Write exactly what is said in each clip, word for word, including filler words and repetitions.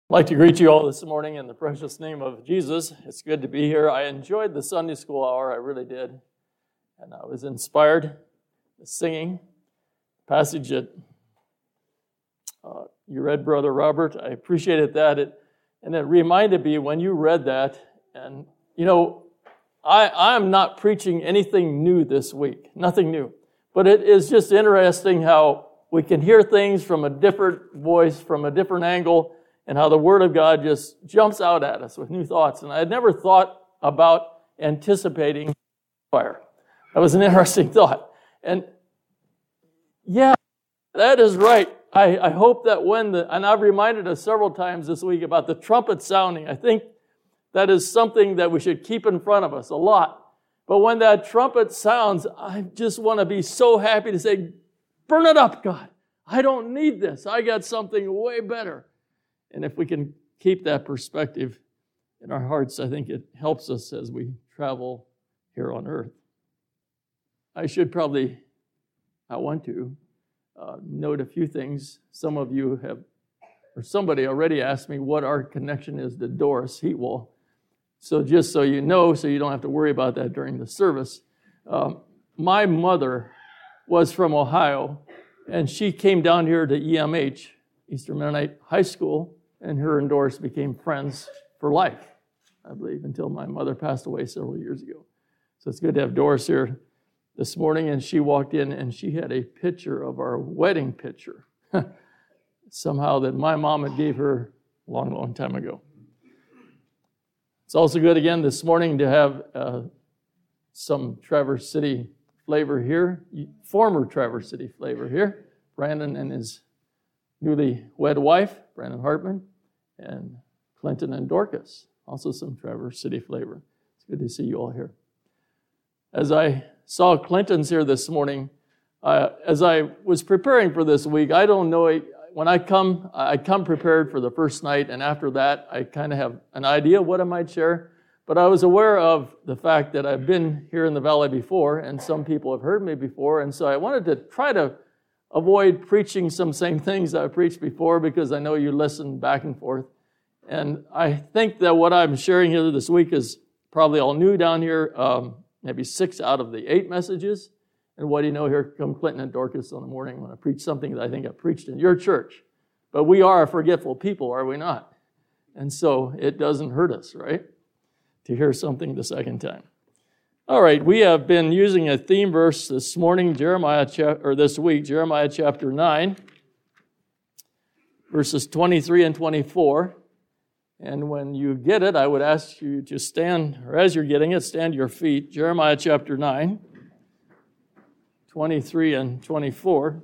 I'd like to greet you all this morning in the precious name of Jesus. It's good to be here. I enjoyed the Sunday school hour, I really did. And I was inspired, the singing passage that uh, you read, Brother Robert. I appreciated that. It, and it reminded me when you read that, and you know, I, I'm not preaching anything new this week, nothing new. But it is just interesting how we can hear things from a different voice, from a different angle, and how the Word of God just jumps out at us with new thoughts. And I had never thought about anticipating fire. That was an interesting thought. And yeah, that is right. I, I hope that when the, and I've reminded us several times this week about the trumpet sounding. I think that is something that we should keep in front of us a lot. But when that trumpet sounds, I just want to be so happy to say, burn it up, God. I don't need this. I got something way better. And if we can keep that perspective in our hearts, I think it helps us as we travel here on earth. I should probably, I want to, uh, note a few things. Some of you have, or somebody already asked me what our connection is to Doris Heatwell. So just so you know, so you don't have to worry about that during the service, um, my mother was from Ohio, and she came down here to E M H, Eastern Mennonite High School, and her and Doris became friends for life, I believe, until my mother passed away several years ago. So it's good to have Doris here this morning, and she walked in, and she had a picture of our wedding picture, somehow that my mom had gave her a long, long time ago. It's also good again this morning to have uh, some Traverse City flavor here, former Traverse City flavor here, Brandon and his newly wed wife, Brandon Hartman, and Clinton and Dorcas, also some Traverse City flavor. It's good to see you all here. As I saw Clinton's here this morning, uh, as I was preparing for this week, I don't know, when I come, I come prepared for the first night, and after that, I kind of have an idea of what I might share, but I was aware of the fact that I've been here in the valley before, and some people have heard me before, and so I wanted to try to avoid preaching some same things that I preached before because I know you listen back and forth. And I think that what I'm sharing here this week is probably all new down here, um, maybe six out of the eight messages. And what do you know, here come Clinton and Dorcas in the morning when I preach something that I think I preached in your church. But we are a forgetful people, are we not? And so it doesn't hurt us, right, to hear something the second time. All right, we have been using a theme verse this morning, Jeremiah, or this week, Jeremiah chapter nine, verses twenty-three and twenty-four. And when you get it, I would ask you to stand, or as you're getting it, stand to your feet. Jeremiah chapter nine, twenty-three and twenty-four.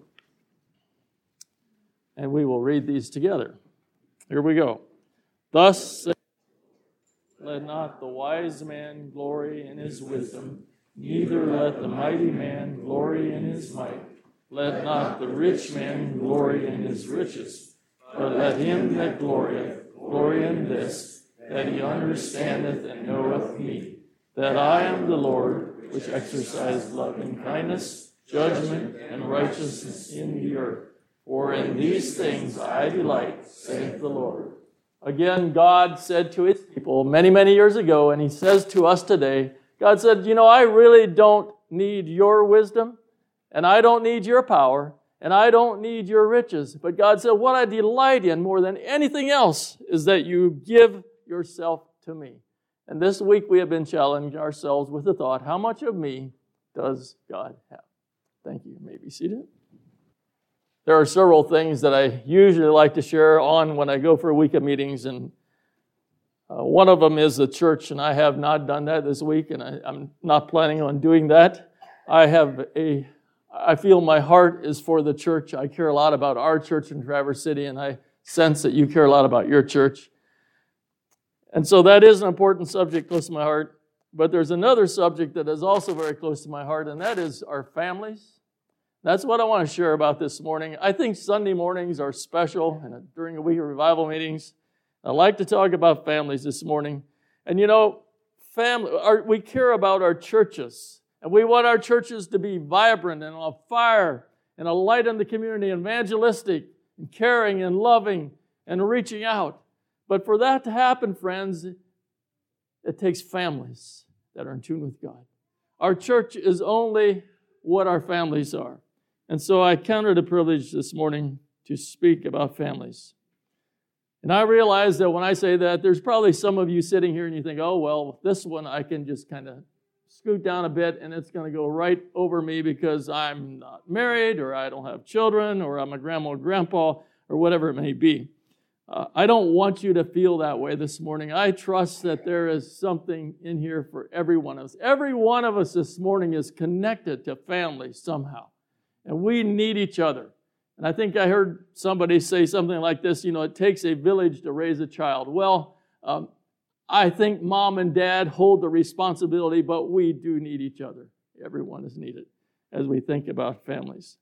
And we will read these together. Here we go. Thus let not the wise man glory in his wisdom, neither let the mighty man glory in his might. Let not the rich man glory in his riches, but let him that glorieth glory in this, that he understandeth and knoweth me, that I am the Lord, which exercise love and kindness, judgment and righteousness in the earth. For in these things I delight, saith the Lord. Again, God said to his people many, many years ago, and he says to us today, God said, you know, I really don't need your wisdom, and I don't need your power, and I don't need your riches. But God said, what I delight in more than anything else is that you give yourself to me. And this week we have been challenging ourselves with the thought, how much of me does God have? Thank you. You may be seated. There are several things that I usually like to share on when I go for a week of meetings, and uh, one of them is the church, and I have not done that this week, and I, I'm not planning on doing that. I have a, I feel my heart is for the church. I care a lot about our church in Traverse City, and I sense that you care a lot about your church. And so that is an important subject close to my heart, but there's another subject that is also very close to my heart, and that is our families. That's what I want to share about this morning. I think Sunday mornings are special, and during a week of revival meetings, I like to talk about families this morning. And you know, family, our, we care about our churches, and we want our churches to be vibrant and on fire and a light in the community, evangelistic and caring and loving and reaching out. But for that to happen, friends, it takes families that are in tune with God. Our church is only what our families are. And so I counted a privilege this morning to speak about families. And I realize that when I say that, there's probably some of you sitting here and you think, oh, well, this one I can just kind of scoot down a bit and it's going to go right over me because I'm not married or I don't have children or I'm a grandma or grandpa or whatever it may be. Uh, I don't want you to feel that way this morning. I trust that there is something in here for every one of us. Every one of us this morning is connected to family somehow. And we need each other. And I think I heard somebody say something like this, you know, it takes a village to raise a child. Well, um, I think mom and dad hold the responsibility, but we do need each other. Everyone is needed as we think about families.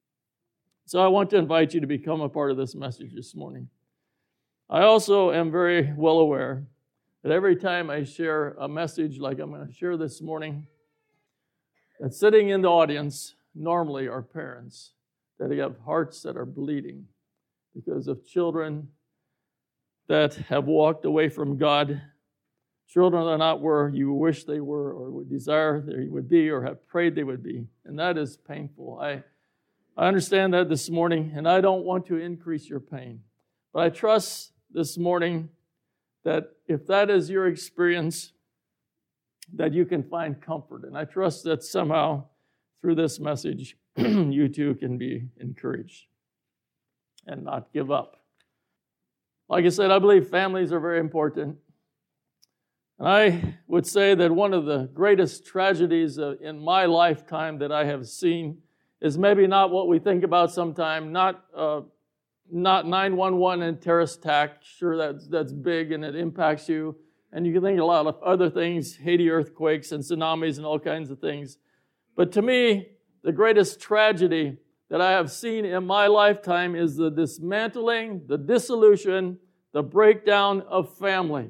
So I want to invite you to become a part of this message this morning. I also am very well aware that every time I share a message like I'm going to share this morning, that sitting in the audience normally are parents that have hearts that are bleeding because of children that have walked away from God. Children are not where you wish they were or would desire they would be or have prayed they would be. And that is painful. I, I understand that this morning, and I don't want to increase your pain. But I trust this morning that if that is your experience, that you can find comfort. And I trust that somehow through this message, you too can be encouraged and not give up. Like I said, I believe families are very important. And I would say that one of the greatest tragedies in my lifetime that I have seen is maybe not what we think about sometime, not uh, not nine one one and terrorist attack. Sure, that's, that's big and it impacts you. And you can think a lot of other things, Haiti earthquakes and tsunamis and all kinds of things. But to me, the greatest tragedy that I have seen in my lifetime is the dismantling, the dissolution, the breakdown of family.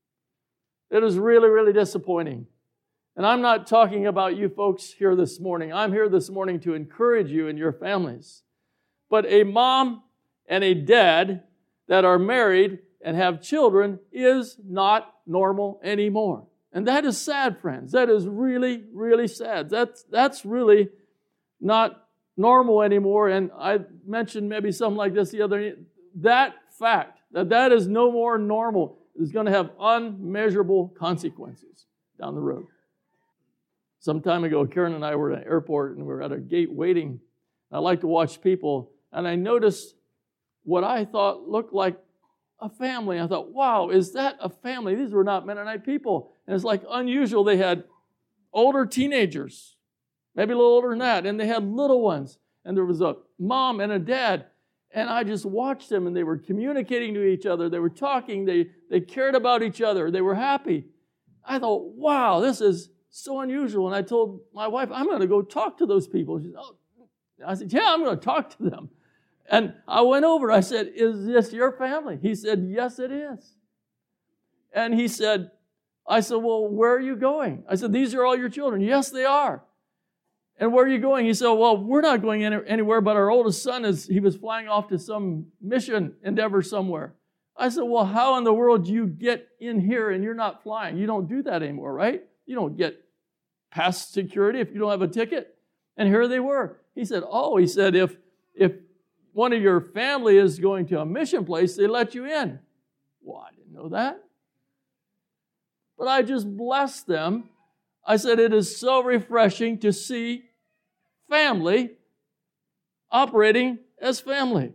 It is really, really disappointing. And I'm not talking about you folks here this morning. I'm here this morning to encourage you and your families. But a mom and a dad that are married and have children is not normal anymore. And that is sad, friends. That is really, really sad. That's, that's really not normal anymore. And I mentioned maybe something like this the other day. That fact, that that is no more normal, is going to have unmeasurable consequences down the road. Some time ago, Karen and I were at an airport and we were at a gate waiting. I like to watch people, and I noticed what I thought looked like a family. I thought, wow, is that a family? These were not Mennonite people. And it's like unusual. They had older teenagers, maybe a little older than that, and they had little ones. And there was a mom and a dad. And I just watched them, and they were communicating to each other. They were talking. They, they cared about each other. They were happy. I thought, wow, this is so unusual. And I told my wife, I'm going to go talk to those people. She said, oh. I said, yeah, I'm going to talk to them. And I went over. I said, is this your family? He said, yes, it is. And he said, I said, well, where are you going? I said, these are all your children. Yes, they are. And where are you going? He said, well, we're not going any, anywhere, but our oldest son, is he was flying off to some mission endeavor somewhere. I said, well, how in the world do you get in here and you're not flying? You don't do that anymore, right? You don't get past security if you don't have a ticket. And here they were. He said, oh, he said, if if one of your family is going to a mission place, they let you in. Well, I didn't know that. But I just blessed them. I said, it is so refreshing to see family operating as family.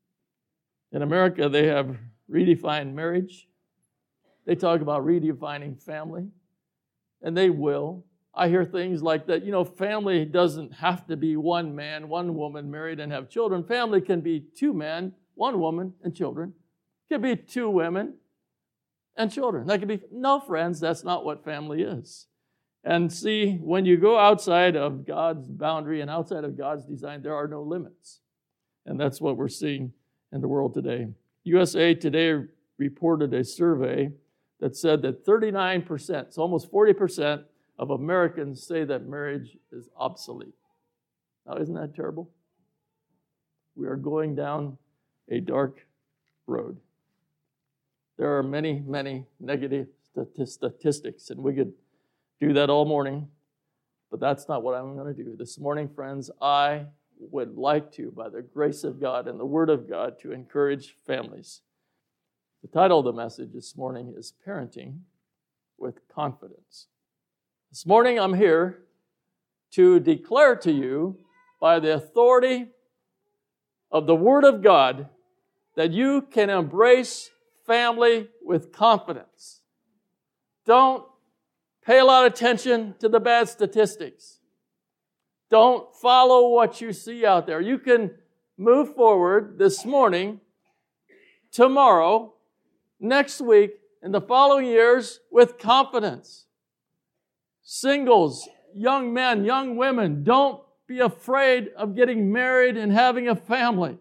In America, they have redefined marriage. They talk about redefining family, and they will. I hear things like that. You know, family doesn't have to be one man, one woman married and have children. Family can be two men, one woman, and children. It can be two women and children. That could be, no, friends, that's not what family is. And see, when you go outside of God's boundary and outside of God's design, there are no limits. And that's what we're seeing in the world today. U S A Today reported a survey that said that thirty-nine percent, so almost forty percent of Americans say that marriage is obsolete. Now, isn't that terrible? We are going down a dark road. There are many, many negative statistics, and we could do that all morning, but that's not what I'm going to do. This morning, friends, I would like to, by the grace of God and the Word of God, to encourage families. The title of the message this morning is Parenting with Confidence. This morning, I'm here to declare to you, by the authority of the Word of God, that you can embrace family with confidence. Don't pay a lot of attention to the bad statistics. Don't follow what you see out there. You can move forward this morning, tomorrow, next week, and the following years with confidence. Singles, young men, young women, don't be afraid of getting married and having a family.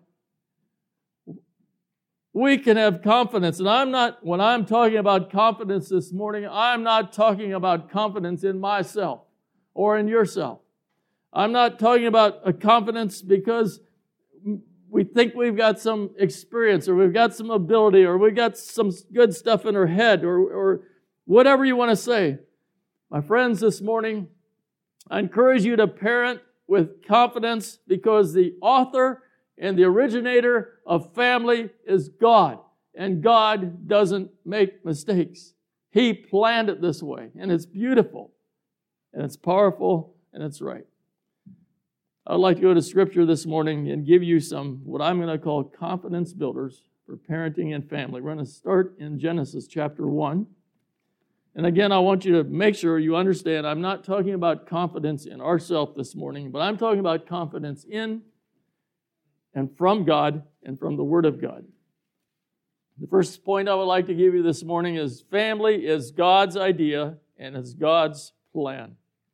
We can have confidence. And I'm not, when I'm talking about confidence this morning, I'm not talking about confidence in myself or in yourself. I'm not talking about a confidence because we think we've got some experience or we've got some ability or we've got some good stuff in our head or, or whatever you want to say. My friends, this morning, I encourage you to parent with confidence because the author and the originator of family is God. And God doesn't make mistakes. He planned it this way. And it's beautiful. And it's powerful. And it's right. I'd like to go to Scripture this morning and give you some, what I'm going to call confidence builders for parenting and family. We're going to start in Genesis chapter one. And again, I want you to make sure you understand I'm not talking about confidence in ourselves this morning, but I'm talking about confidence in and from God and from the Word of God. The first point I would like to give you this morning is family is God's idea and it's God's plan.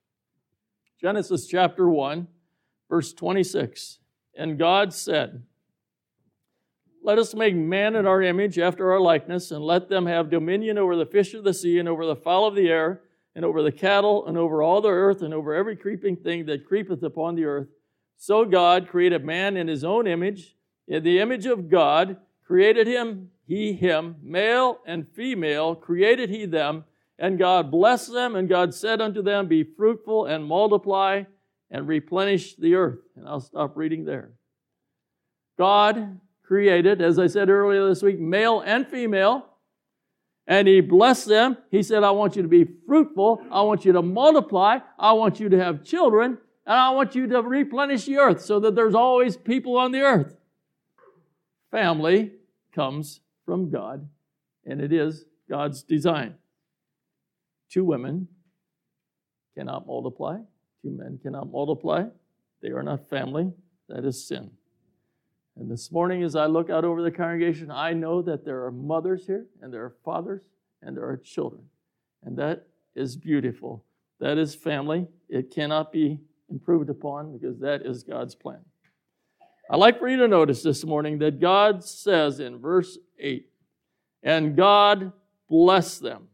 Genesis chapter one, verse twenty-six. And God said, "Let us make man in our image after our likeness, and let them have dominion over the fish of the sea, and over the fowl of the air, and over the cattle, and over all the earth, and over every creeping thing that creepeth upon the earth. So God created man in his own image. In the image of God created him, he him, male and female created he them. And God blessed them, and God said unto them, Be fruitful and multiply, and replenish the earth." And I'll stop reading there. God created, as I said earlier this week, male and female, and He blessed them. He said, I want you to be fruitful, I want you to multiply, I want you to have children, and I want you to replenish the earth so that there's always people on the earth. Family comes from God, and it is God's design. Two women cannot multiply. Two men cannot multiply. They are not family. That is sin. And this morning, as I look out over the congregation, I know that there are mothers here, and there are fathers, and there are children. And that is beautiful. That is family. It cannot be improved upon because that is God's plan. I'd like for you to notice this morning that God says in verse eight, "And God blessed them."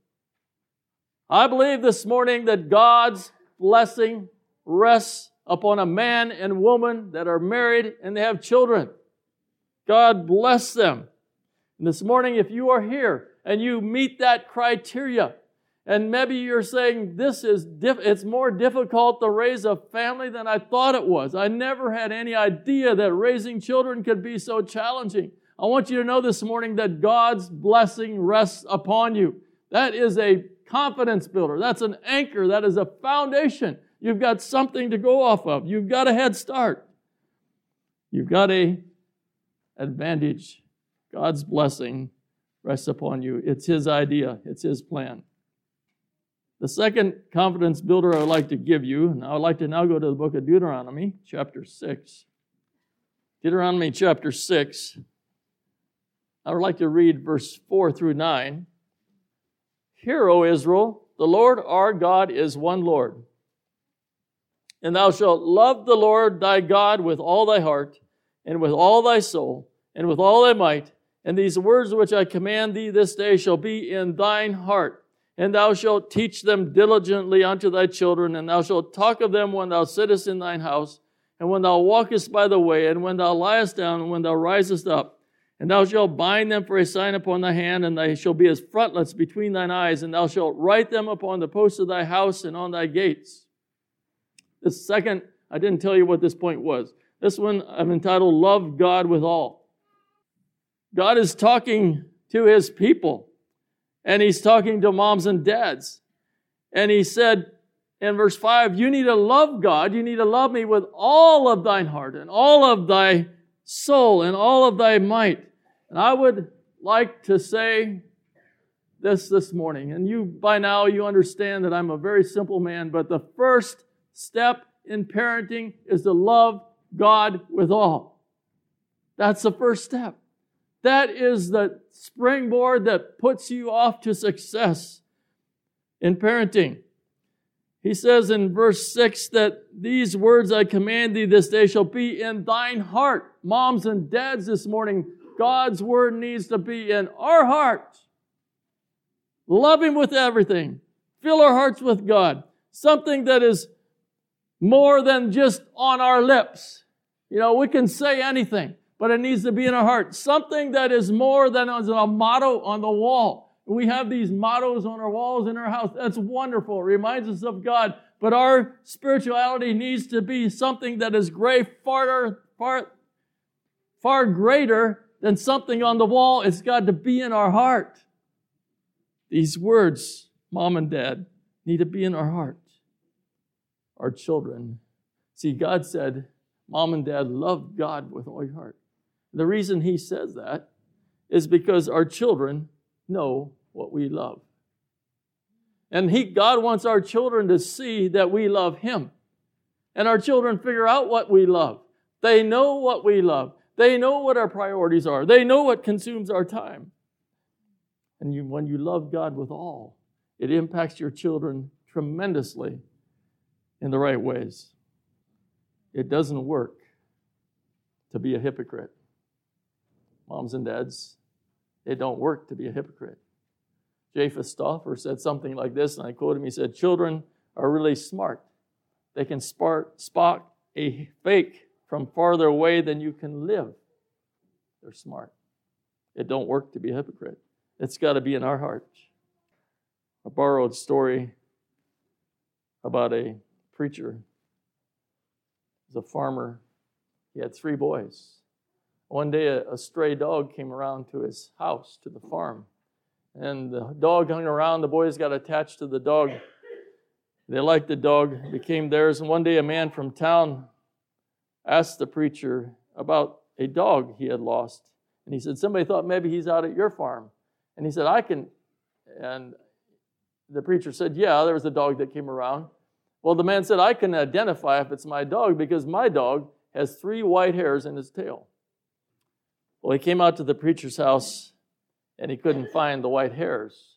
I believe this morning that God's blessing rests upon a man and woman that are married and they have children. God bless them. And this morning, if you are here and you meet that criteria, and maybe you're saying, this is diff- it's more difficult to raise a family than I thought it was. I never had any idea that raising children could be so challenging. I want you to know this morning that God's blessing rests upon you. That is a confidence builder. That's an anchor. That is a foundation. You've got something to go off of. You've got a head start. You've got a advantage. God's blessing rests upon you. It's His idea. It's His plan. The second confidence builder I would like to give you, and I would like to now go to the book of Deuteronomy, chapter six. Deuteronomy chapter six. I would like to read verse four through nine. "Hear, O Israel, the Lord our God is one Lord. And thou shalt love the Lord thy God with all thy heart, and with all thy soul, and with all thy might. And these words which I command thee this day shall be in thine heart. And thou shalt teach them diligently unto thy children, and thou shalt talk of them when thou sittest in thine house, and when thou walkest by the way, and when thou liest down, and when thou risest up. And thou shalt bind them for a sign upon thy hand, and they shall be as frontlets between thine eyes, and thou shalt write them upon the posts of thy house and on thy gates. This second, I didn't tell you what this point was. This one I've entitled, Love God with All. God is talking to his people, and he's talking to moms and dads. And he said in verse five, you need to love God, you need to love me with all of thine heart, and all of thy soul, and all of thy might. And I would like to say this this morning, and you by now you understand that I'm a very simple man, but the first step in parenting is to love God with all. That's the first step. That is the springboard that puts you off to success in parenting. He says in verse six that these words I command thee this day shall be in thine heart. Moms and dads this morning, God's word needs to be in our heart. Love him with everything. Fill our hearts with God. Something that is more than just on our lips. You know, we can say anything, but it needs to be in our heart. Something that is more than as a motto on the wall. We have these mottos on our walls in our house. That's wonderful. It reminds us of God. But our spirituality needs to be something that is great, far, far, far greater than something on the wall. It's got to be in our heart. These words, mom and dad, need to be in our heart. Our children. See, God said, mom and dad, love God with all your heart. The reason he says that is because our children know what we love. And he, God wants our children to see that we love him. And our children figure out what we love. They know what we love. They know what our priorities are. They know what consumes our time. And you, when you love God with all, it impacts your children tremendously in the right ways. It doesn't work to be a hypocrite. Moms and dads, it don't work to be a hypocrite. Japheth Stauffer said something like this, and I quote him. He said, children are really smart. They can spot a fake from farther away than you can live. They're smart. It don't work to be a hypocrite. It's got to be in our heart. A borrowed story about a preacher. He was a farmer. He had three boys. One day a, a stray dog came around to his house, to the farm. And the dog hung around. The boys got attached to the dog. They liked the dog. It became theirs. And one day a man from town asked the preacher about a dog he had lost. And he said, somebody thought maybe he's out at your farm. And he said, I can. And the preacher said, yeah, there was a dog that came around. Well, the man said, I can identify if it's my dog because my dog has three white hairs in his tail. Well, he came out to the preacher's house and he couldn't find the white hairs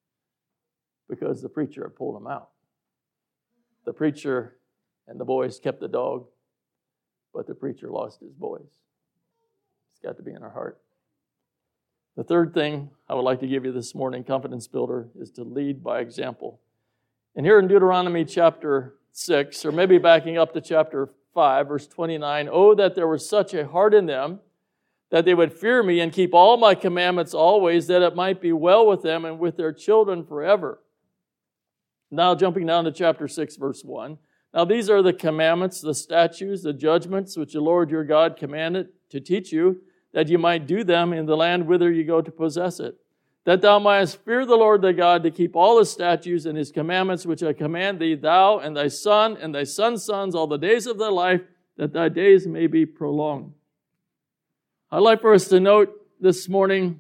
because the preacher had pulled them out. The preacher and the boys kept the dog, but the preacher lost his boys. It's got to be in our heart. The third thing I would like to give you this morning, confidence builder, is to lead by example. And here in Deuteronomy chapter six, or maybe backing up to chapter five, verse twenty-nine, oh, that there was such a heart in them, that they would fear me and keep all my commandments always, that it might be well with them and with their children forever. Now jumping down to chapter six, verse one. Now these are the commandments, the statutes, the judgments, which the Lord your God commanded to teach you, that you might do them in the land whither you go to possess it. That thou mightest fear the Lord thy God, to keep all his statutes and his commandments, which I command thee, thou and thy son and thy son's sons, all the days of thy life, that thy days may be prolonged. I'd like for us to note this morning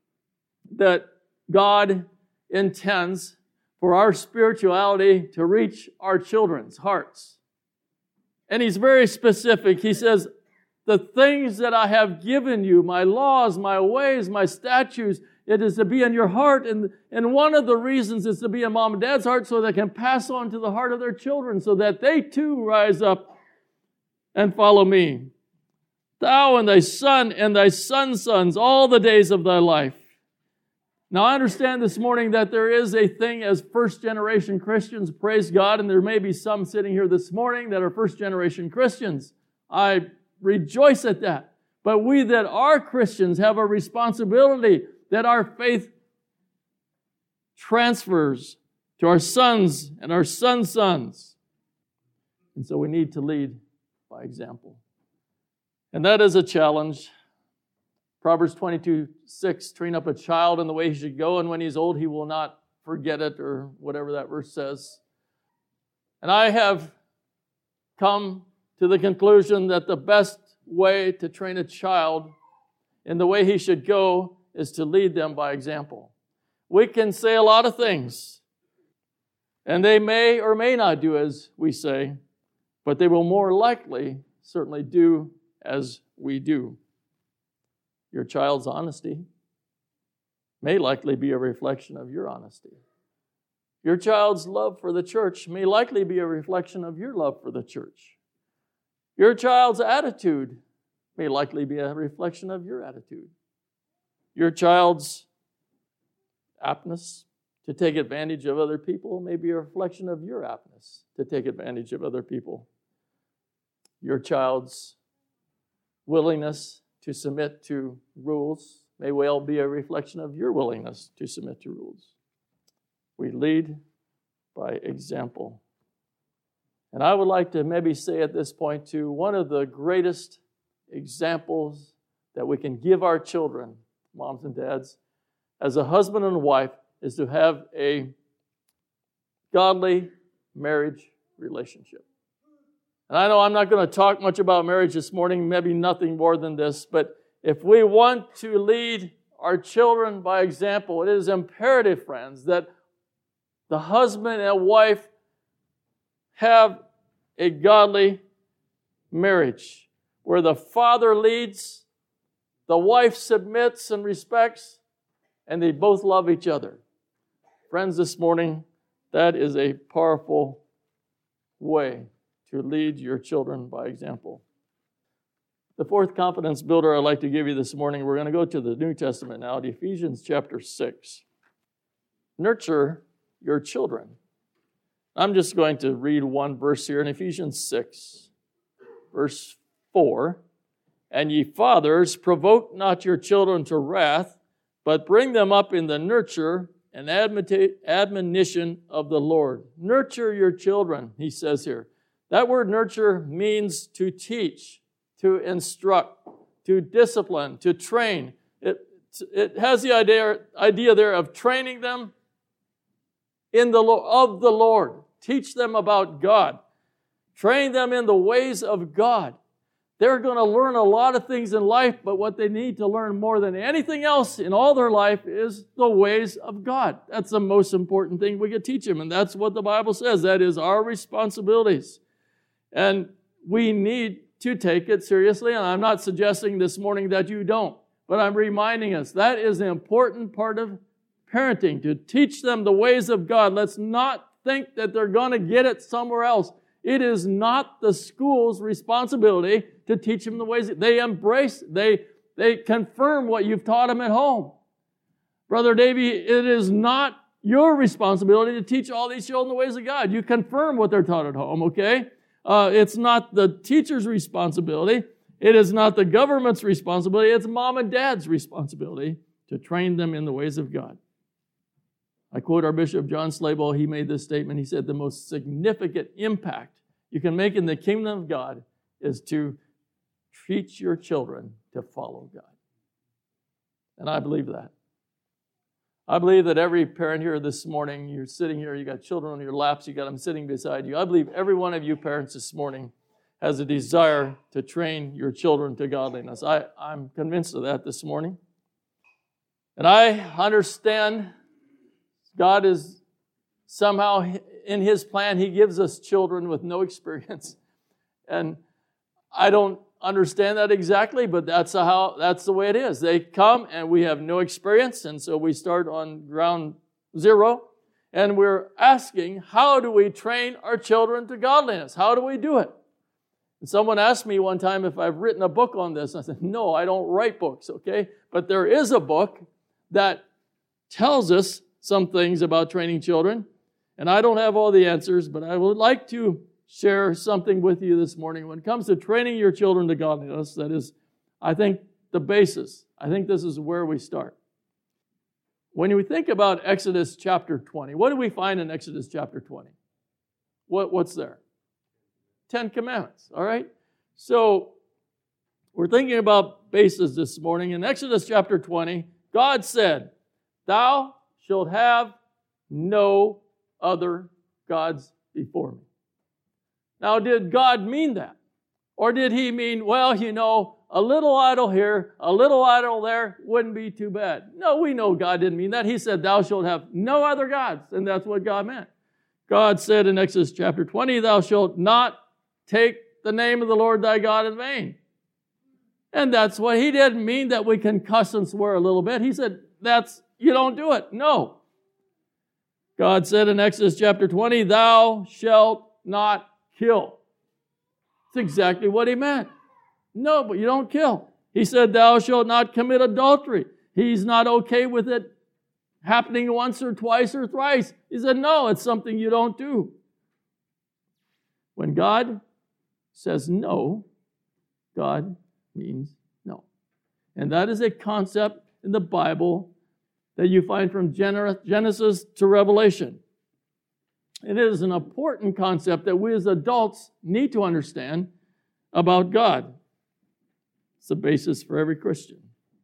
that God intends for our spirituality to reach our children's hearts. And he's very specific. He says, the things that I have given you, my laws, my ways, my statutes, it is to be in your heart. And, and one of the reasons is to be in mom and dad's heart so they can pass on to the heart of their children so that they too rise up and follow me. Thou and thy son and thy son's sons all the days of thy life. Now I understand this morning that there is a thing as first generation Christians, praise God, and there may be some sitting here this morning that are first generation Christians. I rejoice at that. But we that are Christians have a responsibility that our faith transfers to our sons and our sons' sons. And so we need to lead by example. And that is a challenge. Proverbs twenty-two six, train up a child in the way he should go, and when he's old, he will not forget it, or whatever that verse says. And I have come to the conclusion that the best way to train a child in the way he should go is to lead them by example. We can say a lot of things, and they may or may not do as we say, but they will more likely certainly do as we do. Your child's honesty may likely be a reflection of your honesty. Your child's love for the church may likely be a reflection of your love for the church. Your child's attitude may likely be a reflection of your attitude. Your child's aptness to take advantage of other people may be a reflection of your aptness to take advantage of other people. Your child's willingness to submit to rules may well be a reflection of your willingness to submit to rules. We lead by example. And I would like to maybe say at this point too, one of the greatest examples that we can give our children, moms and dads, as a husband and wife, is to have a godly marriage relationship. And I know I'm not going to talk much about marriage this morning, maybe nothing more than this, but if we want to lead our children by example, it is imperative, friends, that the husband and wife have a godly marriage where the father leads, the wife submits and respects, and they both love each other. Friends, this morning, that is a powerful way to lead your children by example. The fourth confidence builder I'd like to give you this morning, we're going to go to the New Testament now, to Ephesians chapter six. Nurture your children. I'm just going to read one verse here in Ephesians six, verse four. And ye fathers, provoke not your children to wrath, but bring them up in the nurture and admonition of the Lord. Nurture your children, he says here. That word nurture means to teach, to instruct, to discipline, to train. It, it has the idea, idea there of training them in the of the Lord. Teach them about God. Train them in the ways of God. They're going to learn a lot of things in life, but what they need to learn more than anything else in all their life is the ways of God. That's the most important thing we could teach them, and that's what the Bible says. That is our responsibilities. And we need to take it seriously, and I'm not suggesting this morning that you don't, but I'm reminding us that is an important part of parenting, to teach them the ways of God. Let's not think that they're going to get it somewhere else. It is not the school's responsibility to teach them the ways. They embrace, they, they confirm what you've taught them at home. Brother Davey, it is not your responsibility to teach all these children the ways of God. You confirm what they're taught at home, okay? Uh, it's not the teacher's responsibility. It is not the government's responsibility. It's mom and dad's responsibility to train them in the ways of God. I quote our Bishop John Slabaugh. He made this statement. He said, the most significant impact you can make in the kingdom of God is to teach your children to follow God. And I believe that. I believe that every parent here this morning, you're sitting here, you got children on your laps, you got them sitting beside you. I believe every one of you parents this morning has a desire to train your children to godliness. I, I'm convinced of that this morning. And I understand God is somehow, in His plan, He gives us children with no experience. And I don't understand that exactly, but that's how that's the way it is. They come and we have no experience, and so we start on ground zero, and we're asking, how do we train our children to godliness? How do we do it? And someone asked me one time if I've written a book on this. I said, no, I don't write books, okay? But there is a book that tells us some things about training children, and I don't have all the answers, but I would like to share something with you this morning. When it comes to training your children to godliness, that is I think the basis, I think this is where we start. When we think about Exodus chapter twenty, what do we find in Exodus chapter twenty? What, what's there? Ten Commandments, all right? So we're thinking about basis this morning. In Exodus chapter twenty, God said, "Thou shalt have no other gods before me." Now, did God mean that? Or did he mean, well, you know, a little idol here, a little idol there wouldn't be too bad? No, we know God didn't mean that. He said, "Thou shalt have no other gods." And that's what God meant. God said in Exodus chapter twenty, "Thou shalt not take the name of the Lord thy God in vain." And that's what he didn't mean, that we can cuss and swear a little bit. He said, that's, you don't do it. No. God said in Exodus chapter twenty, "Thou shalt not kill." That's exactly what he meant. No, but you don't kill. He said, "Thou shalt not commit adultery." He's not okay with it happening once or twice or thrice. He said, no, it's something you don't do. When God says no, God means no. And that is a concept in the Bible that you find from Genesis to Revelation. It is an important concept that we as adults need to understand about God. It's the basis for every Christian.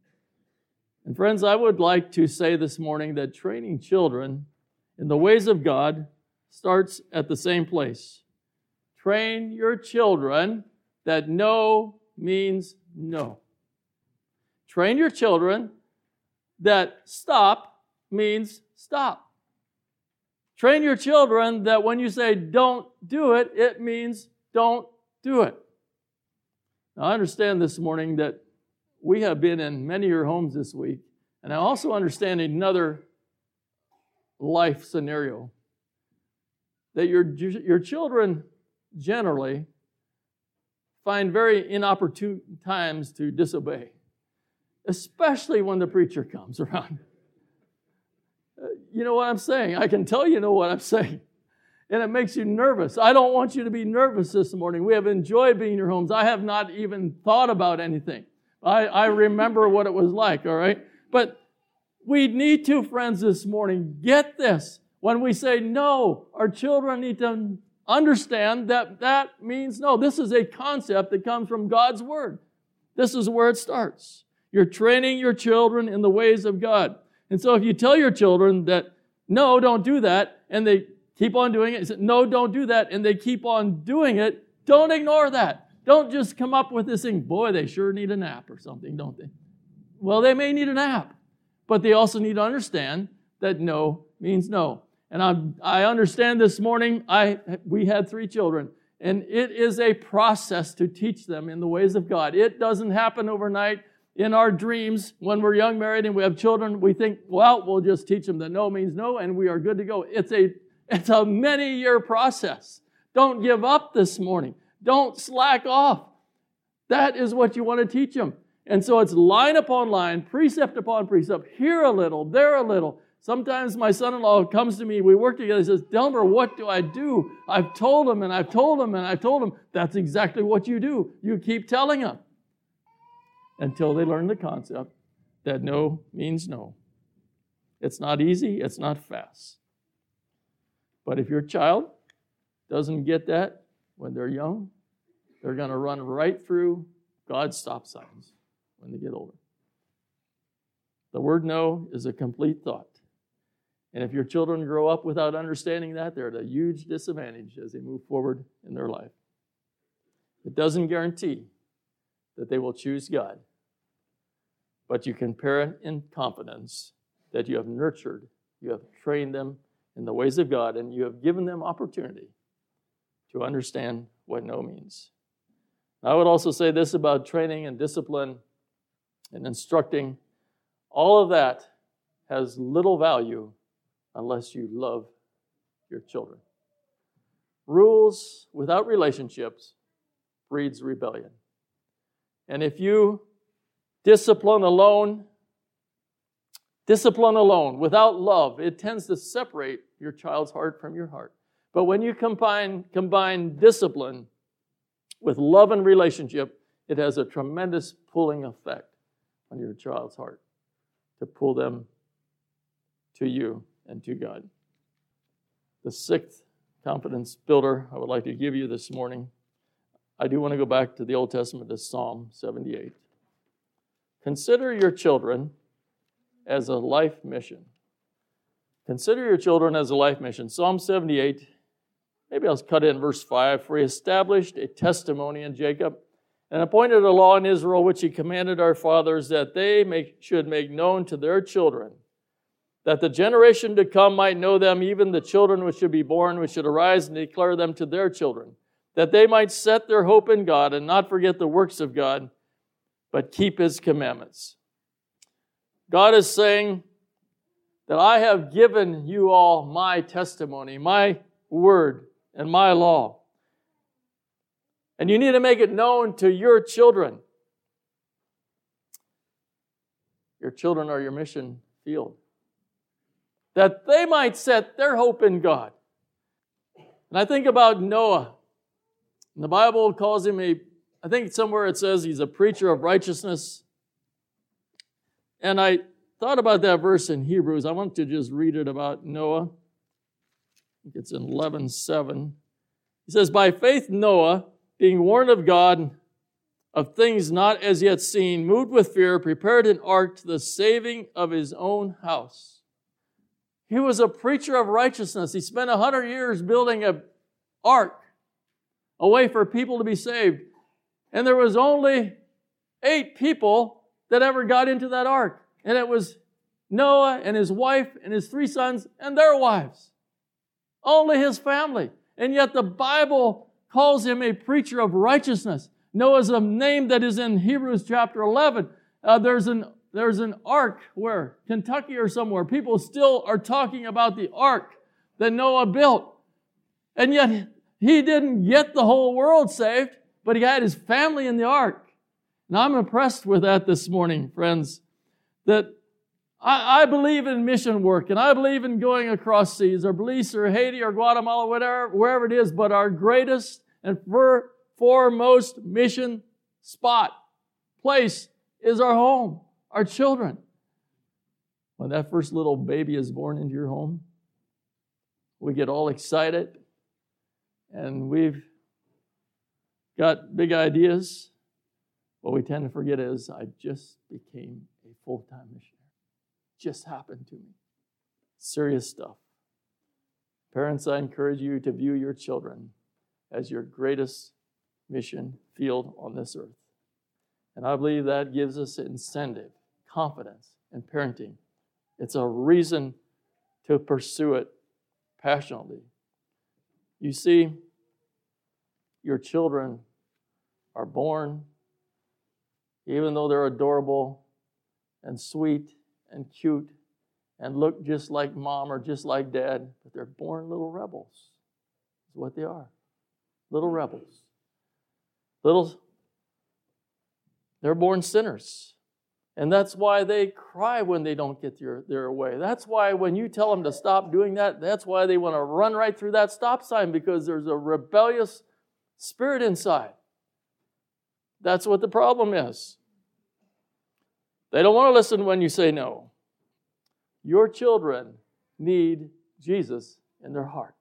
And friends, I would like to say this morning that training children in the ways of God starts at the same place. Train your children that no means no. Train your children that stop means stop. Train your children that when you say don't do it, it means don't do it. Now, I understand this morning that we have been in many of your homes this week, and I also understand another life scenario, that your, your children generally find very inopportune times to disobey, especially when the preacher comes around. You know what I'm saying? I can tell you know what I'm saying. And it makes you nervous. I don't want you to be nervous this morning. We have enjoyed being in your homes. I have not even thought about anything. I, I remember what it was like, all right? But we need to, friends, this morning, get this. When we say no, our children need to understand that that means no. This is a concept that comes from God's Word. This is where it starts. You're training your children in the ways of God. And so if you tell your children that, no, don't do that, and they keep on doing it, you say, no, don't do that, and they keep on doing it, don't ignore that. Don't just come up with this thing, boy, they sure need a nap or something, don't they? Well, they may need a nap, but they also need to understand that no means no. And I, I understand this morning, I we had three children, and it is a process to teach them in the ways of God. It doesn't happen overnight. In our dreams, when we're young, married, and we have children, we think, well, we'll just teach them that no means no, and we are good to go. It's a, it's a many-year process. Don't give up this morning. Don't slack off. That is what you want to teach them. And so it's line upon line, precept upon precept, here a little, there a little. Sometimes my son-in-law comes to me, we work together, he says, Delmer, what do I do? I've told him, and I've told him, and I've told him. That's exactly what you do. You keep telling them until they learn the concept that no means no. It's not easy, it's not fast. But if your child doesn't get that when they're young, they're going to run right through God's stop signs when they get older. The word no is a complete thought. And if your children grow up without understanding that, they're at a huge disadvantage as they move forward in their life. It doesn't guarantee that they will choose God. But you can parent in confidence that you have nurtured, you have trained them in the ways of God, and you have given them opportunity to understand what no means. I would also say this about training and discipline and instructing. All of that has little value unless you love your children. Rules without relationships breeds rebellion. And if you discipline alone, discipline alone, without love, it tends to separate your child's heart from your heart. But when you combine, combine discipline with love and relationship, it has a tremendous pulling effect on your child's heart to pull them to you and to God. The sixth confidence builder I would like to give you this morning, I do want to go back to the Old Testament, to Psalm seventy-eight. Consider your children as a life mission. Consider your children as a life mission. Psalm seventy-eight, maybe I'll cut in verse five. For he established a testimony in Jacob and appointed a law in Israel, which he commanded our fathers, that they make, should make known to their children, that the generation to come might know them, even the children which should be born, which should arise and declare them to their children, that they might set their hope in God and not forget the works of God, but keep his commandments. God is saying that I have given you all my testimony, my word, and my law. And you need to make it known to your children. Your children are your mission field. That they might set their hope in God. And I think about Noah. And the Bible calls him a, I think somewhere it says he's a preacher of righteousness. And I thought about that verse in Hebrews. I want to just read it about Noah. I think it's in eleven seven. He says, by faith Noah, being warned of God of things not as yet seen, moved with fear, prepared an ark to the saving of his own house. He was a preacher of righteousness. He spent a hundred years building an ark, a way for people to be saved. And there was only eight people that ever got into that ark. And it was Noah and his wife and his three sons and their wives. Only his family. And yet the Bible calls him a preacher of righteousness. Noah's a name that is in Hebrews chapter eleven. Uh, there's an there's an ark where Kentucky or somewhere. People still are talking about the ark that Noah built. And yet he didn't get the whole world saved, but he had his family in the ark. And I'm impressed with that this morning, friends, that I, I believe in mission work, and I believe in going across seas, or Belize, or Haiti, or Guatemala, whatever, wherever it is, but our greatest and for, foremost mission spot, place, is our home, our children. When that first little baby is born into your home, we get all excited, and we've got big ideas. What we tend to forget is, I just became a full-time missionary. Just happened to me. Serious stuff. Parents, I encourage you to view your children as your greatest mission field on this earth. And I believe that gives us incentive, confidence in parenting. It's a reason to pursue it passionately. You see, your children are born, even though they're adorable and sweet and cute and look just like mom or just like dad, but they're born little rebels. That's what they are. Little rebels. Little, they're born sinners. And that's why they cry when they don't get their, their way. That's why when you tell them to stop doing that, that's why they want to run right through that stop sign, because there's a rebellious spirit inside. That's what the problem is. They don't want to listen when you say no. Your children need Jesus in their heart.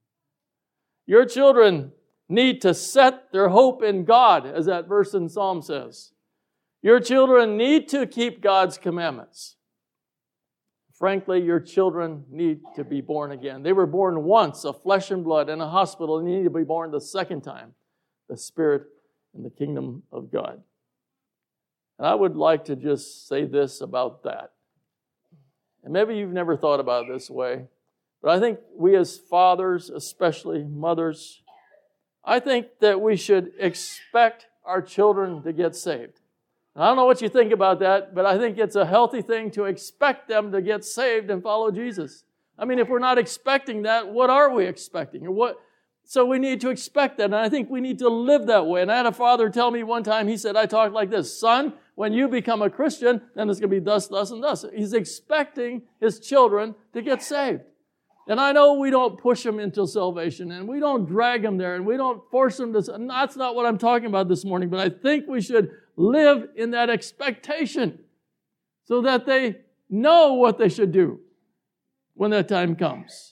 Your children need to set their hope in God, as that verse in Psalm says. Your children need to keep God's commandments. Frankly, your children need to be born again. They were born once of flesh and blood in a hospital, and they need to be born the second time, the Spirit and the kingdom of God. And I would like to just say this about that. And maybe you've never thought about it this way, but I think we as fathers, especially mothers, I think that we should expect our children to get saved. And I don't know what you think about that, but I think it's a healthy thing to expect them to get saved and follow Jesus. I mean, if we're not expecting that, what are we expecting? Or what? So we need to expect that, and I think we need to live that way. And I had a father tell me one time, he said, I talked like this, son, when you become a Christian, then it's going to be thus, thus, and thus. He's expecting his children to get saved. And I know we don't push them into salvation, and we don't drag them there, and we don't force them to. And that's not what I'm talking about this morning, but I think we should live in that expectation so that they know what they should do when that time comes.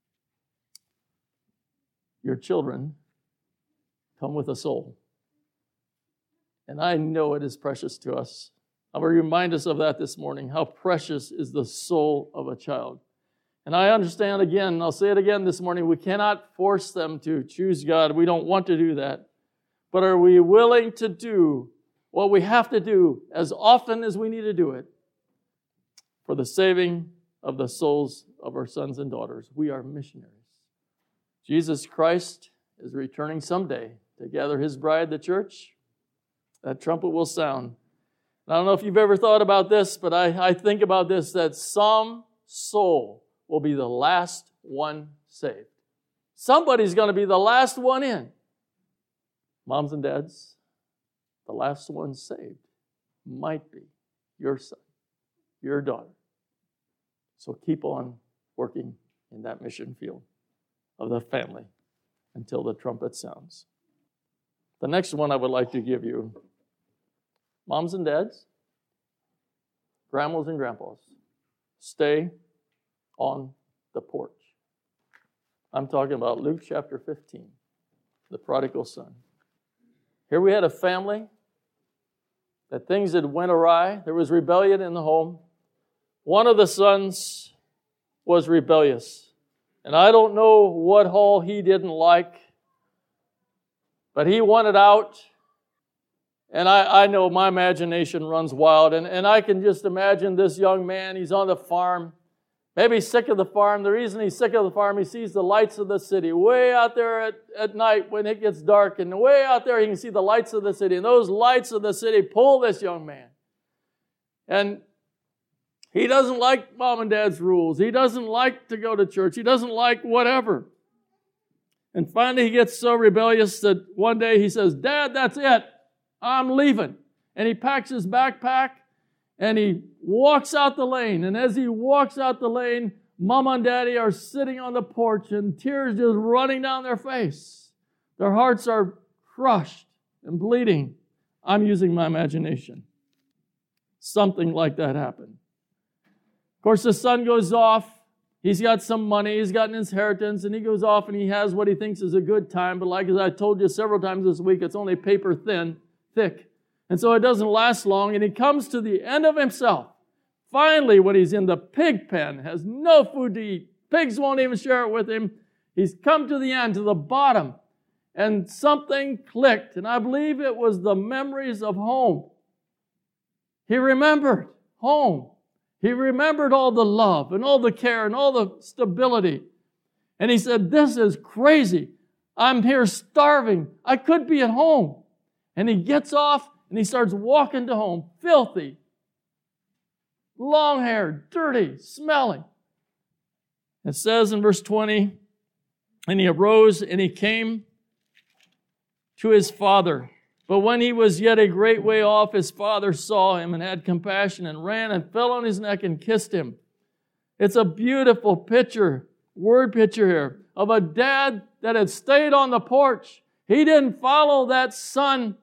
Your children come with a soul. And I know it is precious to us. I will remind us of that this morning, how precious is the soul of a child. And I understand again, and I'll say it again this morning, we cannot force them to choose God. We don't want to do that. But are we willing to do what we have to do as often as we need to do it for the saving of the souls of our sons and daughters? We are missionaries. Jesus Christ is returning someday to gather his bride, the church. That trumpet will sound. I don't know if you've ever thought about this, but I, I think about this, that some soul will be the last one saved. Somebody's going to be the last one in. Moms and dads, the last one saved might be your son, your daughter. So keep on working in that mission field of the family until the trumpet sounds. The next one I would like to give you, moms and dads, grandmas and grandpas, stay on the porch. I'm talking about Luke chapter fifteen, the prodigal son. Here we had a family that things had went awry. There was rebellion in the home. One of the sons was rebellious. And I don't know what all he didn't like, but he wanted out. And I, I know my imagination runs wild. And, and I can just imagine this young man, he's on the farm. Maybe he's sick of the farm. The reason he's sick of the farm, he sees the lights of the city way out there at, at night when it gets dark. And way out there he can see the lights of the city. And those lights of the city pull this young man. And he doesn't like mom and dad's rules. He doesn't like to go to church. He doesn't like whatever. And finally he gets so rebellious that one day he says, "Dad, that's it. I'm leaving." And he packs his backpack and he walks out the lane. And as he walks out the lane, Mama and Daddy are sitting on the porch and tears just running down their face. Their hearts are crushed and bleeding. I'm using my imagination. Something like that happened. Of course, the son goes off. He's got some money. He's got an inheritance. And he goes off and he has what he thinks is a good time. But like as I told you several times this week, it's only paper thin, thick. And so it doesn't last long. And he comes to the end of himself. Finally, when he's in the pig pen, has no food to eat, pigs won't even share it with him, he's come to the end, to the bottom, and something clicked, and I believe it was the memories of home. He remembered home. He remembered all the love and all the care and all the stability. And he said, "This is crazy. I'm here starving. I could be at home." And he gets off and he starts walking to home, filthy, long hair, dirty, smelling. It says in verse twenty, "And he arose and he came to his father. But when he was yet a great way off, his father saw him and had compassion and ran and fell on his neck and kissed him." It's a beautiful picture, word picture here, of a dad that had stayed on the porch. He didn't follow that son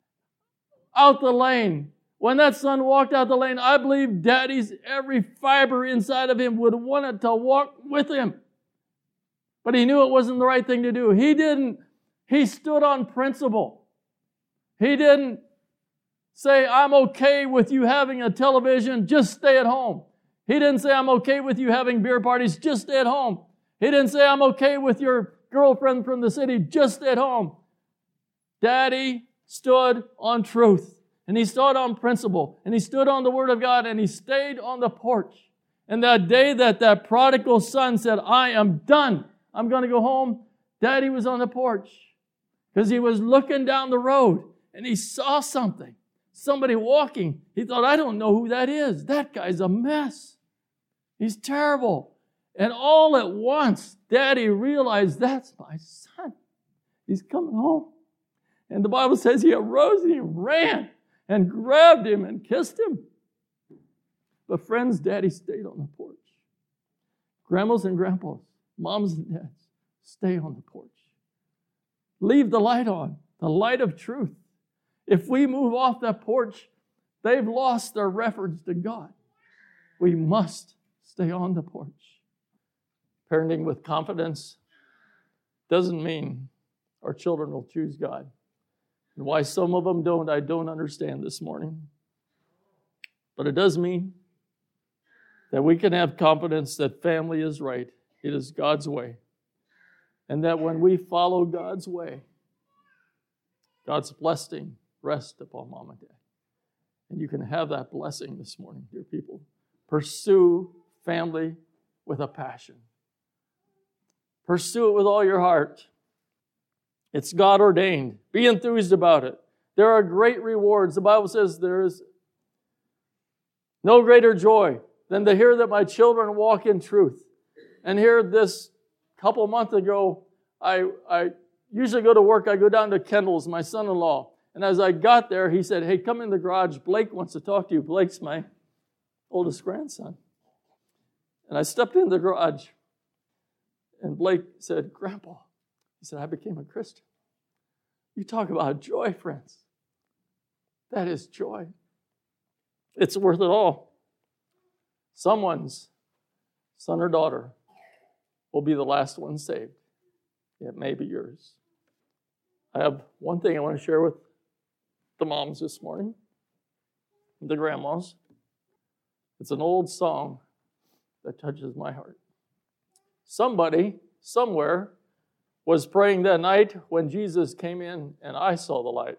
out the lane. When that son walked out the lane, I believe daddy's every fiber inside of him would want it to walk with him. But he knew it wasn't the right thing to do. He didn't, he stood on principle. He didn't say, "I'm okay with you having a television, just stay at home." He didn't say, "I'm okay with you having beer parties, just stay at home." He didn't say, "I'm okay with your girlfriend from the city, just stay at home." Daddy stood on truth, and he stood on principle, and he stood on the Word of God, and he stayed on the porch. And that day that that prodigal son said, "I am done, I'm going to go home," Daddy was on the porch because he was looking down the road, and he saw something, somebody walking. He thought, "I don't know who that is. That guy's a mess. He's terrible." And all at once, Daddy realized, "That's my son. He's coming home." And the Bible says he arose and he ran and grabbed him and kissed him. But friends, Daddy stayed on the porch. Grandmas and grandpas, moms and dads, stay on the porch. Leave the light on, the light of truth. If we move off that porch, they've lost their reference to God. We must stay on the porch. Parenting with confidence doesn't mean our children will choose God. And why some of them don't, I don't understand this morning. But it does mean that we can have confidence that family is right. It is God's way. And that when we follow God's way, God's blessing rests upon mom and dad. And you can have that blessing this morning, dear people. Pursue family with a passion. Pursue it with all your heart. It's God ordained. Be enthused about it. There are great rewards. The Bible says there is no greater joy than to hear that my children walk in truth. And here this couple months ago, I, I usually go to work. I go down to Kendall's, my son-in-law. And as I got there, he said, hey, come in the garage. Blake wants to talk to you. Blake's my oldest grandson. And I stepped in the garage. And Blake said, Grandpa, he said, I became a Christian. You talk about joy, friends. That is joy. It's worth it all. Someone's son or daughter will be the last one saved. It may be yours. I have one thing I want to share with the moms this morning, the grandmas. It's an old song that touches my heart. Somebody, somewhere, was praying that night when Jesus came in and I saw the light.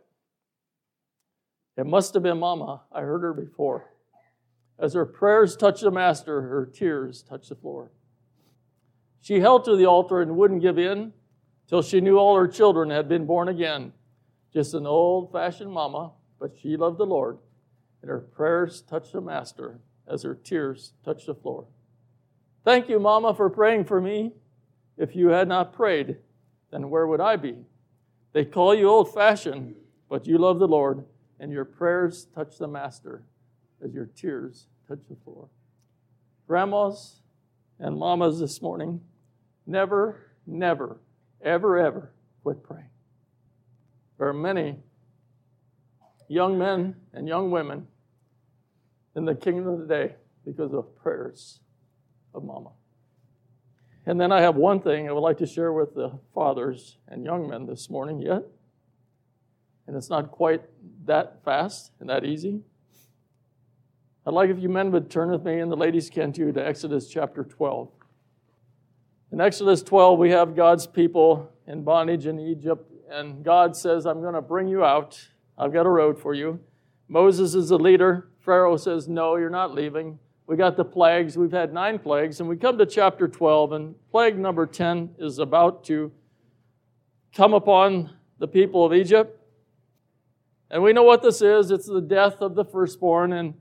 It must have been Mama. I heard her before. As her prayers touched the Master, her tears touched the floor. She held to the altar and wouldn't give in till she knew all her children had been born again. Just an old-fashioned mama, but she loved the Lord, and her prayers touched the Master as her tears touched the floor. Thank you, Mama, for praying for me. If you had not prayed, then where would I be? They call you old-fashioned, but you love the Lord, and your prayers touch the Master as your tears touch the floor. Grandmas and mamas this morning, never, never, ever, ever quit praying. There are many young men and young women in the kingdom today because of prayers of Mama. And then I have one thing I would like to share with the fathers and young men this morning yet. And it's not quite that fast and that easy. I'd like if you men would turn with me, and the ladies can too, to Exodus chapter twelve. In Exodus twelve, we have God's people in bondage in Egypt, and God says, I'm going to bring you out. I've got a road for you. Moses is the leader. Pharaoh says, no, you're not leaving. We got the plagues. We've had nine plagues, and we come to chapter twelve, and plague number ten is about to come upon the people of Egypt. And we know what this is. It's the death of the firstborn, and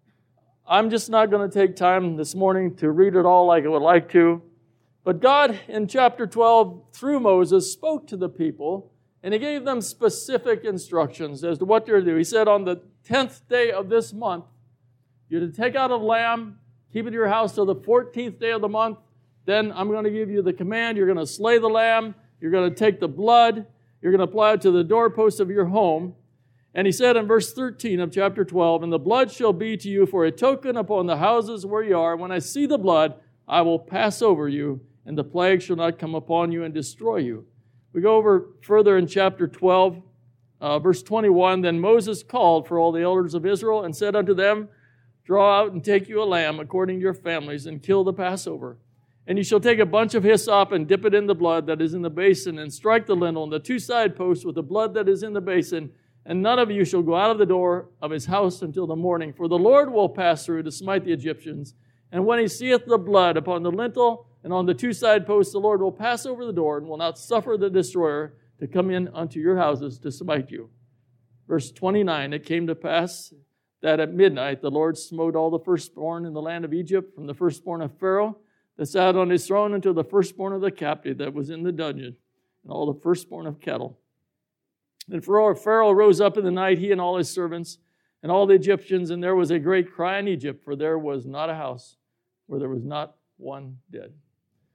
I'm just not going to take time this morning to read it all like I would like to. But God, in chapter twelve, through Moses, spoke to the people, and he gave them specific instructions as to what they're to do. He said, on the tenth day of this month, you're to take out a lamb, keep it in your house till the fourteenth day of the month. Then I'm going to give you the command. You're going to slay the lamb. You're going to take the blood. You're going to apply it to the doorpost of your home. And he said in verse thirteen of chapter twelve, and the blood shall be to you for a token upon the houses where you are. When I see the blood, I will pass over you, and the plague shall not come upon you and destroy you. We go over further in chapter twelve, uh, verse twenty-one. Then Moses called for all the elders of Israel and said unto them, draw out and take you a lamb according to your families, and kill the Passover. And you shall take a bunch of hyssop and dip it in the blood that is in the basin, and strike the lintel and the two side posts with the blood that is in the basin. And none of you shall go out of the door of his house until the morning. For the Lord will pass through to smite the Egyptians. And when he seeth the blood upon the lintel and on the two side posts, the Lord will pass over the door and will not suffer the destroyer to come in unto your houses to smite you. Verse twenty-nine, it came to pass that at midnight the Lord smote all the firstborn in the land of Egypt, from the firstborn of Pharaoh that sat on his throne until the firstborn of the captive that was in the dungeon, and all the firstborn of cattle. And Pharaoh rose up in the night, he and all his servants, and all the Egyptians, and there was a great cry in Egypt, for there was not a house where there was not one dead.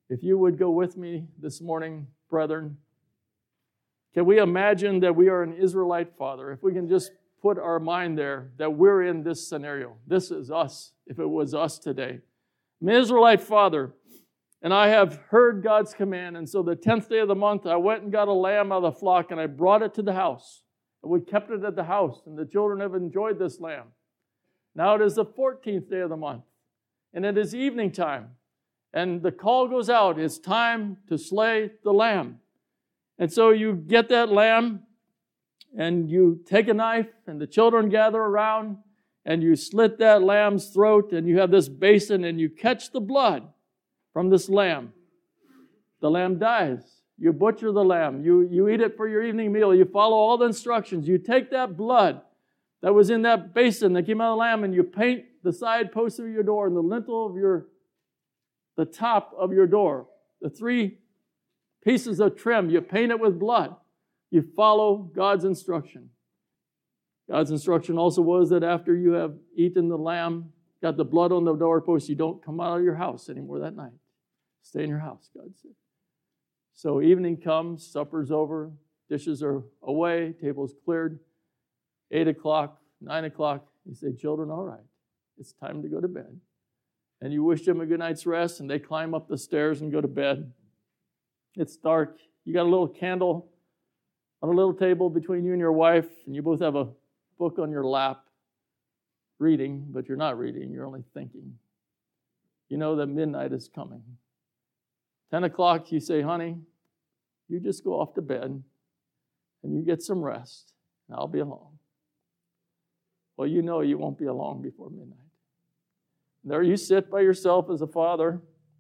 If you would go with me this morning, brethren, can we imagine that we are an Israelite father? If we can just put our mind there, that we're in this scenario. This is us, if it was us today. I'm an Israelite father, and I have heard God's command, and so the tenth day of the month, I went and got a lamb out of the flock, and I brought it to the house. And we kept it at the house, and the children have enjoyed this lamb. Now it is the fourteenth day of the month, and it is evening time, and the call goes out, it's time to slay the lamb. And so you get that lamb, and you take a knife, and the children gather around, and you slit that lamb's throat, and you have this basin, and you catch the blood from this lamb. The lamb dies. You butcher the lamb. You, you eat it for your evening meal. You follow all the instructions. You take that blood that was in that basin that came out of the lamb, and you paint the side posts of your door and the lintel of your, the top of your door. The three pieces of trim, you paint it with blood. You follow God's instruction. God's instruction also was that after you have eaten the lamb, got the blood on the doorpost, you don't come out of your house anymore that night. Stay in your house, God said. So evening comes, supper's over, dishes are away, table's cleared. Eight o'clock, nine o'clock, you say, children, all right, it's time to go to bed. And you wish them a good night's rest, and they climb up the stairs and go to bed. It's dark. You got a little candle on a little table between you and your wife, and you both have a book on your lap, reading, but you're not reading, you're only thinking. You know that midnight is coming. Ten o'clock, you say, honey, you just go off to bed, and you get some rest, and I'll be along. Well, you know you won't be along before midnight. There you sit by yourself as a father.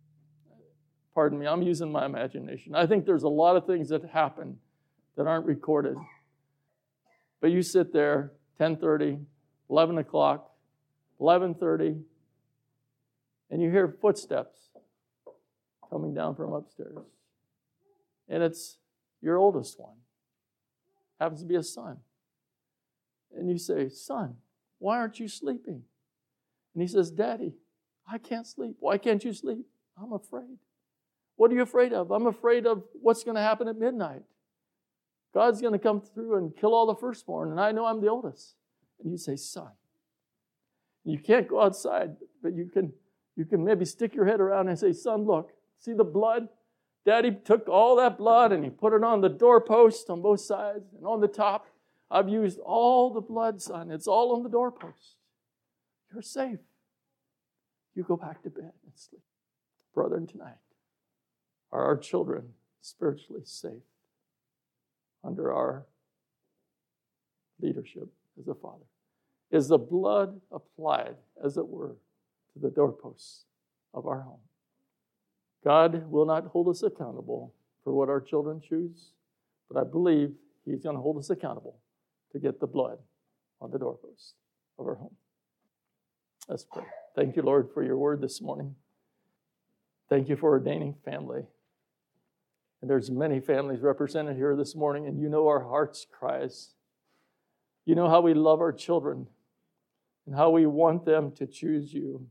Pardon me, I'm using my imagination. I think there's a lot of things that happen that aren't recorded. But you sit there, ten thirty, eleven o'clock, eleven thirty, and you hear footsteps coming down from upstairs. And it's your oldest one. Happens to be a son. And you say, son, why aren't you sleeping? And he says, Daddy, I can't sleep. Why can't you sleep? I'm afraid. What are you afraid of? I'm afraid of what's going to happen at midnight. God's going to come through and kill all the firstborn, and I know I'm the oldest. And you say, son. You can't go outside, but you can, you can maybe stick your head around and say, son, look, see the blood? Daddy took all that blood and he put it on the doorpost on both sides and on the top. I've used all the blood, son. It's all on the doorpost. You're safe. You go back to bed and sleep. Brethren, tonight, are our children spiritually safe under our leadership as a father? Is the blood applied, as it were, to the doorposts of our home? God will not hold us accountable for what our children choose, but I believe He's going to hold us accountable to get the blood on the doorposts of our home. Let's pray. Thank you, Lord, for your word this morning. Thank you for ordaining family. And there's many families represented here this morning, and you know our hearts' cries. You know how we love our children and how we want them to choose you.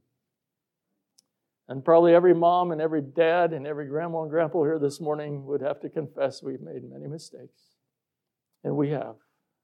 And probably every mom and every dad and every grandma and grandpa here this morning would have to confess we've made many mistakes. And we have.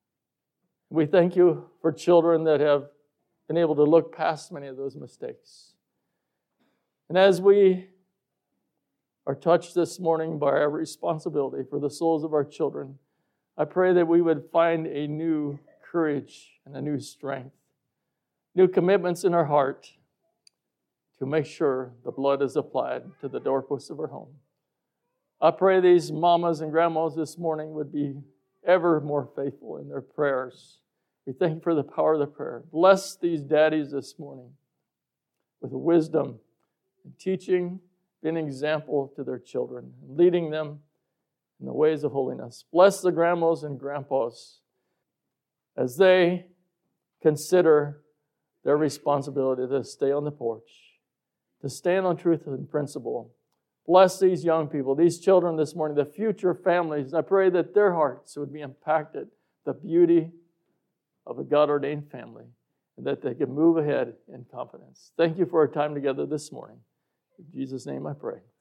We thank you for children that have been able to look past many of those mistakes. And as we are touched this morning by our responsibility for the souls of our children, I pray that we would find a new courage and a new strength, new commitments in our heart to make sure the blood is applied to the doorposts of our home. I pray these mamas and grandmas this morning would be ever more faithful in their prayers. We thank you for the power of the prayer. Bless these daddies this morning with wisdom and teaching, being an example to their children, and leading them in the ways of holiness. Bless the grandmas and grandpas as they consider their responsibility to stay on the porch, to stand on truth and principle. Bless these young people, these children this morning, the future families. I pray that their hearts would be impacted, the beauty of a God-ordained family, and that they can move ahead in confidence. Thank you for our time together this morning. In Jesus' name I pray.